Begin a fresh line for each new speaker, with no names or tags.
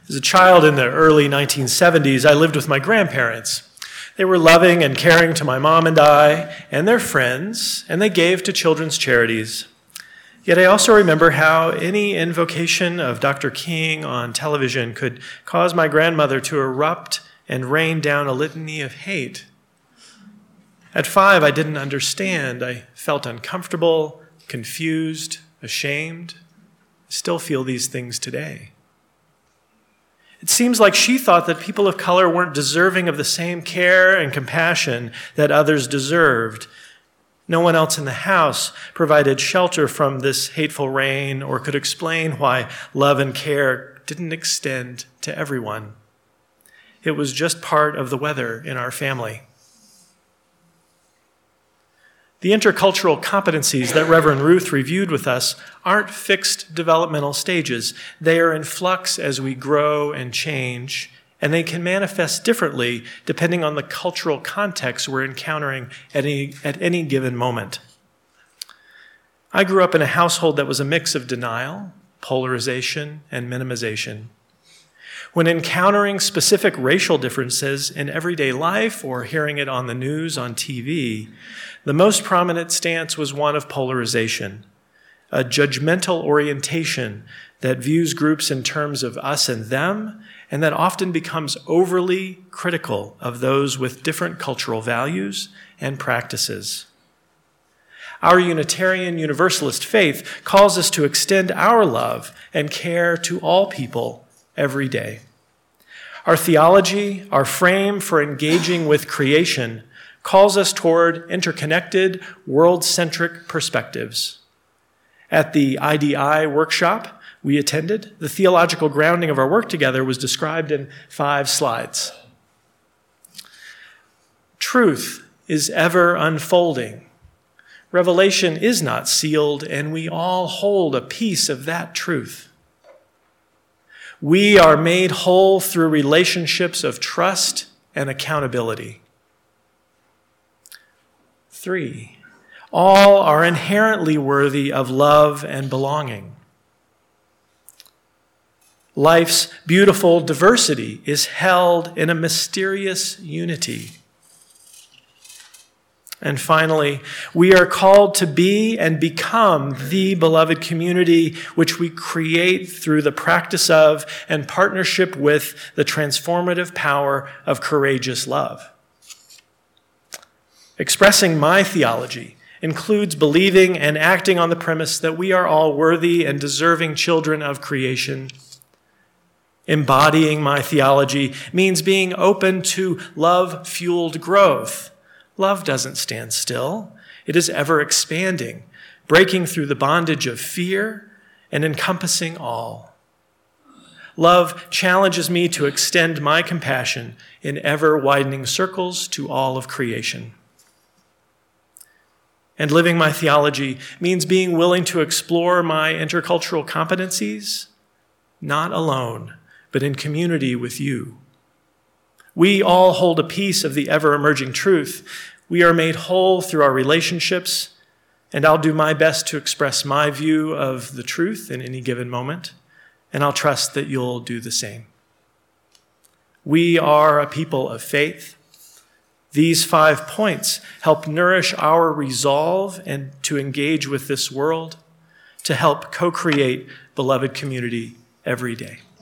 As a child in the early 1970s, I lived with my grandparents. They were loving and caring to my mom and I and their friends, and they gave to children's charities. Yet I also remember how any invocation of Dr. King on television could cause my grandmother to erupt and rain down a litany of hate. At 5, I didn't understand. I felt uncomfortable, confused, ashamed. I still feel these things today. It seems like she thought that people of color weren't deserving of the same care and compassion that others deserved. No one else in the house provided shelter from this hateful rain or could explain why love and care didn't extend to everyone. It was just part of the weather in our family. The intercultural competencies that Reverend Ruth reviewed with us aren't fixed developmental stages. They are in flux as we grow and change, and they can manifest differently depending on the cultural context we're encountering at any given moment. I grew up in a household that was a mix of denial, polarization, and minimization. When encountering specific racial differences in everyday life or hearing it on the news, on TV, the most prominent stance was one of polarization, a judgmental orientation that views groups in terms of us and them, and that often becomes overly critical of those with different cultural values and practices. Our Unitarian Universalist faith calls us to extend our love and care to all people every day. Our theology, our frame for engaging with creation, calls us toward interconnected, world-centric perspectives. At the IDI workshop we attended, the theological grounding of our work together was described in 5 slides. Truth is ever unfolding. Revelation is not sealed, and we all hold a piece of that truth. We are made whole through relationships of trust and accountability. 3, all are inherently worthy of love and belonging. Life's beautiful diversity is held in a mysterious unity. And finally, we are called to be and become the beloved community which we create through the practice of and partnership with the transformative power of courageous love. Expressing my theology includes believing and acting on the premise that we are all worthy and deserving children of creation. Embodying my theology means being open to love-fueled growth. Love doesn't stand still. It is ever expanding, breaking through the bondage of fear and encompassing all. Love challenges me to extend my compassion in ever-widening circles to all of creation. And living my theology means being willing to explore my intercultural competencies, not alone, but in community with you. We all hold a piece of the ever-emerging truth. We are made whole through our relationships, and I'll do my best to express my view of the truth in any given moment, and I'll trust that you'll do the same. We are a people of faith. These 5 points help nourish our resolve and to engage with this world, to help co-create beloved community every day.